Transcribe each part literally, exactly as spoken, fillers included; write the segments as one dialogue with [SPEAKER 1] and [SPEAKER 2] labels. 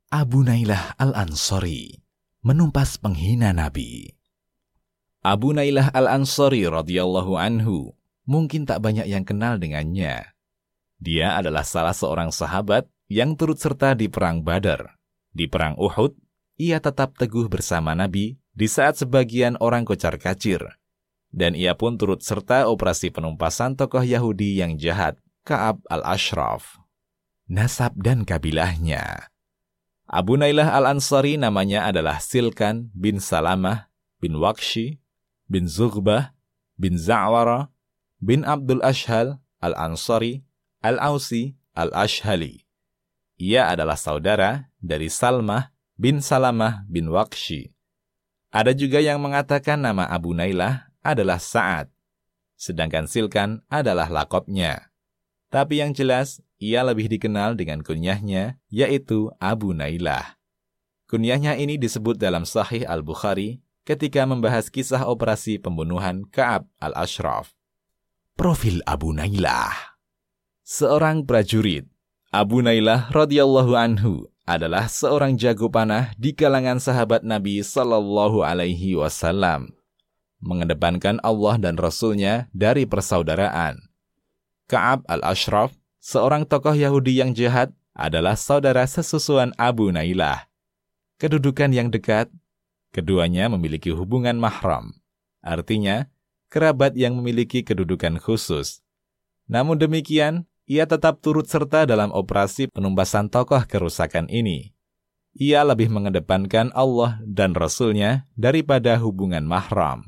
[SPEAKER 1] Abu Nailah Al-Ansari menumpas penghina Nabi. Abu Nailah Al-Ansari radhiyallahu anhu mungkin tak banyak yang kenal dengannya. Dia adalah salah seorang sahabat yang turut serta di Perang Badar. Di Perang Uhud, ia tetap teguh bersama Nabi di saat sebagian orang kocar-kacir. Dan ia pun turut serta operasi penumpasan tokoh Yahudi yang jahat, Ka'ab al-Ashraf. Nasab dan kabilahnya. Abu Nailah Al-Ansari namanya adalah Silkan bin Salamah bin Waqshi bin Zughbah bin Za'wara bin Abdul Ashhal Al-Ansari Al-Ausi Al-Ashhali. Ia adalah saudara dari Salmah bin Salamah bin Waqshi. Ada juga yang mengatakan nama Abu Nailah adalah Sa'ad, sedangkan Silkan adalah lakopnya. Tapi yang jelas, ia lebih dikenal dengan kunyahnya, yaitu Abu Nailah. Kunyahnya ini disebut dalam Sahih Al-Bukhari ketika membahas kisah operasi pembunuhan Ka'ab al-Ashraf. Profil Abu Nailah. Seorang prajurit, Abu Nailah radhiyallahu anhu adalah seorang jago panah di kalangan sahabat Nabi sallallahu alaihi wasallam, mengedepankan Allah dan Rasul-Nya dari persaudaraan. Ka'ab al-Ashraf, seorang tokoh Yahudi yang jahat, adalah saudara sesusuan Abu Nailah. Kedudukan yang dekat, keduanya memiliki hubungan mahram, artinya kerabat yang memiliki kedudukan khusus. Namun demikian, ia tetap turut serta dalam operasi penumpasan tokoh kerusakan ini. Ia lebih mengedepankan Allah dan Rasul-Nya daripada hubungan mahram.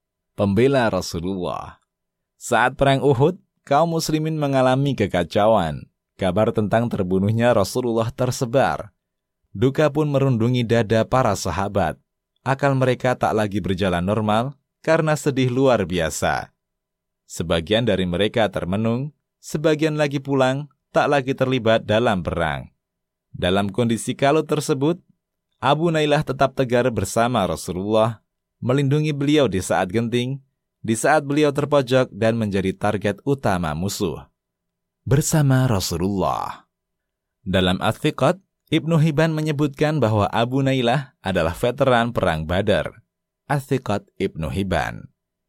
[SPEAKER 1] Pembela Rasulullah. Saat Perang Uhud, kaum muslimin mengalami kekacauan. Kabar tentang terbunuhnya Rasulullah tersebar. Duka pun merundungi dada para sahabat. Akal mereka tak lagi berjalan normal karena sedih luar biasa. Sebagian dari mereka termenung, sebagian lagi pulang, tak lagi terlibat dalam perang. Dalam kondisi kalut tersebut, Abu Nailah tetap tegar bersama Rasulullah, melindungi beliau di saat genting, di saat beliau terpojok dan menjadi target utama musuh. Bersama Rasulullah. Dalam At-Thiqat, Ibnu Hibban menyebutkan bahwa Abu Nailah adalah veteran Perang Badar. At-Thiqat Ibnu Hibban.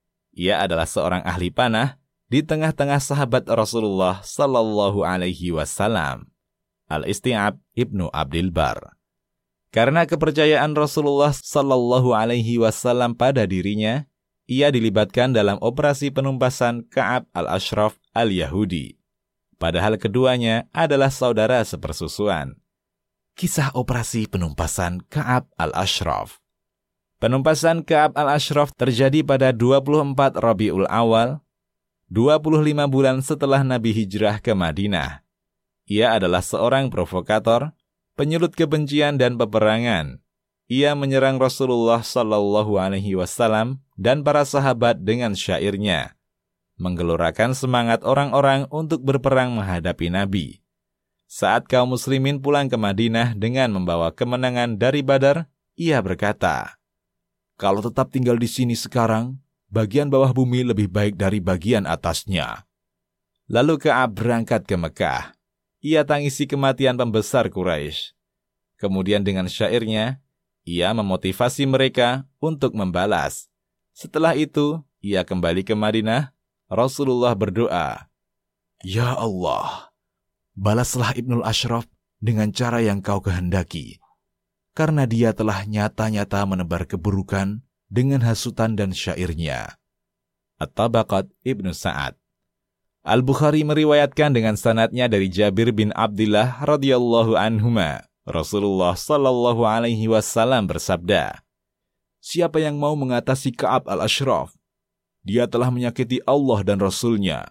[SPEAKER 1] Ia adalah seorang ahli panah di tengah-tengah sahabat Rasulullah sallallahu alaihi wasallam. Al-Isti'ab Ibnu Abdil Bar. Karena kepercayaan Rasulullah sallallahu alaihi wasallam pada dirinya, ia dilibatkan dalam operasi penumpasan Ka'ab al-Ashraf al-Yahudi. Padahal keduanya adalah saudara sepersusuan. Kisah operasi penumpasan Ka'ab al-Ashraf. Penumpasan Ka'ab al-Ashraf terjadi pada dua puluh empat Rabiul Awal, dua puluh lima bulan setelah Nabi hijrah ke Madinah. Ia adalah seorang provokator, penyulut kebencian dan peperangan. Ia menyerang Rasulullah sallallahu alaihi wasallam dan para sahabat dengan syairnya, menggelorakan semangat orang-orang untuk berperang menghadapi Nabi. Saat kaum muslimin pulang ke Madinah dengan membawa kemenangan dari Badar, ia berkata, "Kalau tetap tinggal di sini sekarang, bagian bawah bumi lebih baik dari bagian atasnya." Lalu Ka'ab berangkat ke Mekah. Ia tangisi kematian pembesar Quraisy. Kemudian dengan syairnya, ia memotivasi mereka untuk membalas. Setelah itu, ia kembali ke Madinah. Rasulullah berdoa, "Ya Allah, balaslah Ibnul Ashraf dengan cara yang kau kehendaki, karena dia telah nyata-nyata menebar keburukan dengan hasutan dan syairnya." At-Tabaqat Ibnu Sa'ad. Al-Bukhari meriwayatkan dengan sanadnya dari Jabir bin Abdillah radhiyallahu anhuma, Rasulullah sallallahu alaihi wasallam bersabda, "Siapa yang mau mengatasi Ka'ab al-Ashraf, dia telah menyakiti Allah dan Rasul-Nya."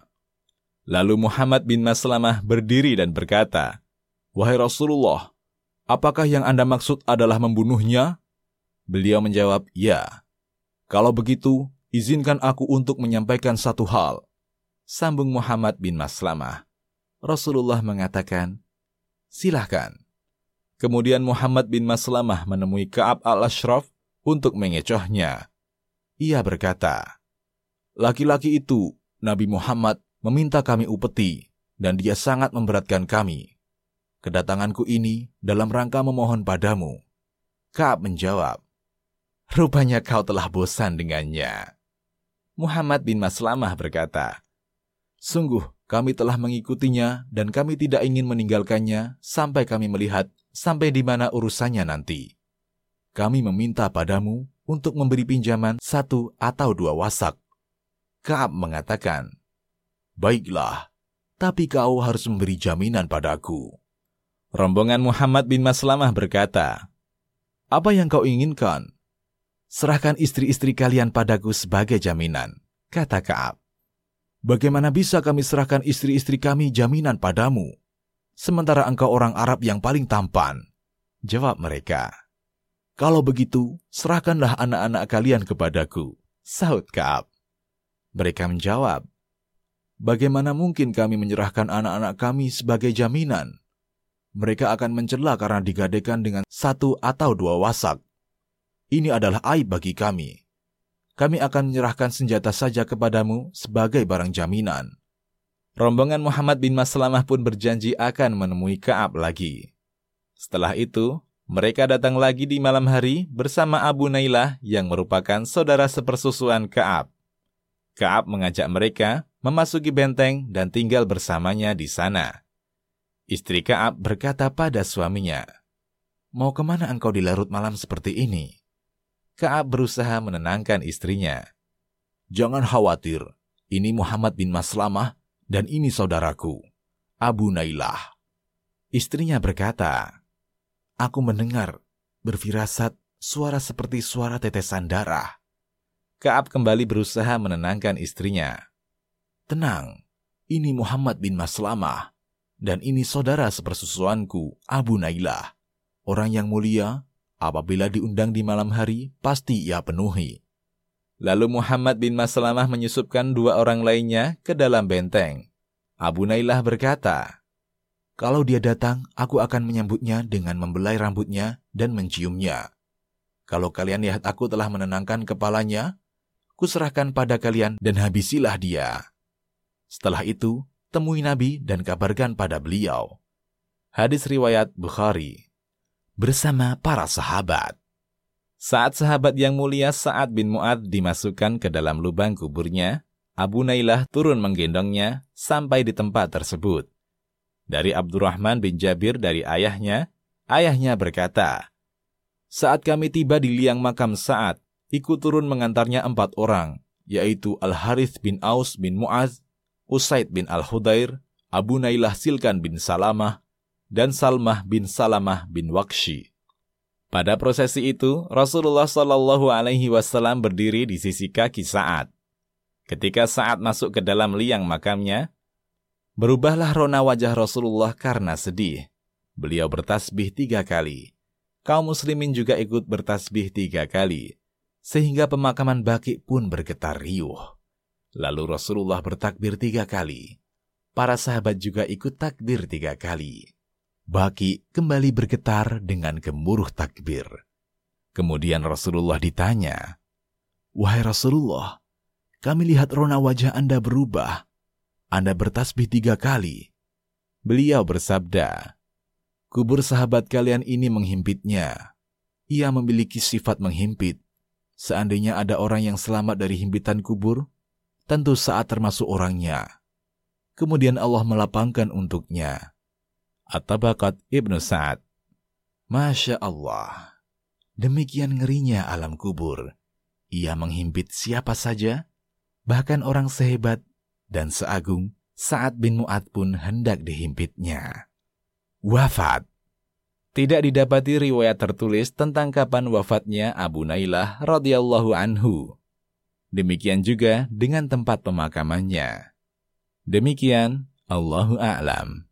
[SPEAKER 1] Lalu Muhammad bin Maslamah berdiri dan berkata, "Wahai Rasulullah, apakah yang Anda maksud adalah membunuhnya?" Beliau menjawab, "Ya." "Kalau begitu, izinkan aku untuk menyampaikan satu hal." Sambung Muhammad bin Maslamah. Rasulullah mengatakan, "Silahkan." Kemudian Muhammad bin Maslamah menemui Ka'ab al-Ashraf untuk mengecohnya. Ia berkata, "Laki-laki itu, Nabi Muhammad, meminta kami upeti, dan dia sangat memberatkan kami. kedatanganku ini dalam rangka memohon padamu. Ka'ab menjawab, rupanya kau telah bosan dengannya. Muhammad bin Maslamah berkata, sungguh kami telah mengikutinya dan kami tidak ingin meninggalkannya sampai kami melihat sampai di mana urusannya nanti. Kami meminta padamu untuk memberi pinjaman satu atau dua wasak. Ka'ab mengatakan, baiklah, tapi kau harus memberi jaminan padaku. Rombongan Muhammad bin Maslamah berkata, apa yang kau inginkan? Serahkan istri-istri kalian padaku sebagai jaminan, kata Ka'ab. Bagaimana bisa kami serahkan istri-istri kami jaminan padamu, sementara engkau orang Arab yang paling tampan? Jawab mereka. Kalau begitu, serahkanlah anak-anak kalian kepadaku, sahut Ka'ab. Mereka menjawab, bagaimana mungkin kami menyerahkan anak-anak kami sebagai jaminan? Mereka akan mencela karena digadaikan dengan satu atau dua wasak. Ini adalah aib bagi kami. Kami akan menyerahkan senjata saja kepadamu sebagai barang jaminan. Rombongan Muhammad bin Maslamah pun berjanji akan menemui Ka'ab lagi. Setelah itu, mereka datang lagi di malam hari bersama Abu Nailah yang merupakan saudara sepersusuan Ka'ab. Ka'ab mengajak mereka memasuki benteng dan tinggal bersamanya di sana. Istri Ka'ab berkata pada suaminya, mau kemana engkau di larut malam seperti ini? Ka'ab berusaha menenangkan istrinya. Jangan khawatir, ini Muhammad bin Maslamah dan ini saudaraku, Abu Nailah. Istrinya berkata, aku mendengar, berfirasat, suara seperti suara tetesan darah. Ka'ab kembali berusaha menenangkan istrinya. Tenang, ini Muhammad bin Maslamah, dan ini saudara sepersusuanku, Abu Nailah. Orang yang mulia, apabila diundang di malam hari, pasti ia penuhi. Lalu Muhammad bin Maslamah menyusupkan dua orang lainnya ke dalam benteng. Abu Nailah berkata, kalau dia datang, aku akan menyambutnya dengan membelai rambutnya dan menciumnya. Kalau kalian lihat aku telah menenangkan kepalanya, kuserahkan pada kalian dan habisilah dia. Setelah itu, temui Nabi dan kabarkan pada beliau. Hadis riwayat Bukhari. Bersama para sahabat. Saat sahabat yang mulia Sa'ad bin Mu'adz dimasukkan ke dalam lubang kuburnya, Abu Nailah turun menggendongnya sampai di tempat tersebut. Dari Abdurrahman bin Jabir dari ayahnya, ayahnya berkata, saat kami tiba di liang makam Sa'ad, ikut turun mengantarnya empat orang, yaitu Al-Harith bin Aus bin Mu'adz, Usaid bin Al-Hudair, Abu Nailah Silkan bin Salamah, dan Salmah bin Salamah bin Waqshi. Pada prosesi itu, Rasulullah shallallahu alaihi wasallam berdiri di sisi kaki Sa'ad. Ketika Sa'ad masuk ke dalam liang makamnya, berubahlah rona wajah Rasulullah karena sedih. Beliau bertasbih tiga kali. Kaum muslimin juga ikut bertasbih tiga kali, sehingga pemakaman Baqi pun bergetar riuh. Lalu Rasulullah bertakbir tiga kali. Para sahabat juga ikut takbir tiga kali. Baqi kembali bergetar dengan gemuruh takbir. Kemudian Rasulullah ditanya, wahai Rasulullah, kami lihat rona wajah Anda berubah. Anda bertasbih tiga kali. Beliau bersabda, kubur sahabat kalian ini menghimpitnya. Ia memiliki sifat menghimpit. Seandainya ada orang yang selamat dari himpitan kubur, tentu Sa'ad termasuk orangnya. Kemudian Allah melapangkan untuknya. At-Tabaqat Ibnu Sa'ad. Masya Allah. Demikian ngerinya alam kubur. Ia menghimpit siapa saja, bahkan orang sehebat dan seagung Sa'ad bin Mu'adz pun hendak dihimpitnya. Wafat. Tidak didapati riwayat tertulis tentang kapan wafatnya Abu Nailah radhiyallahu anhu. Demikian juga dengan tempat pemakamannya. Demikian, Allahu a'lam.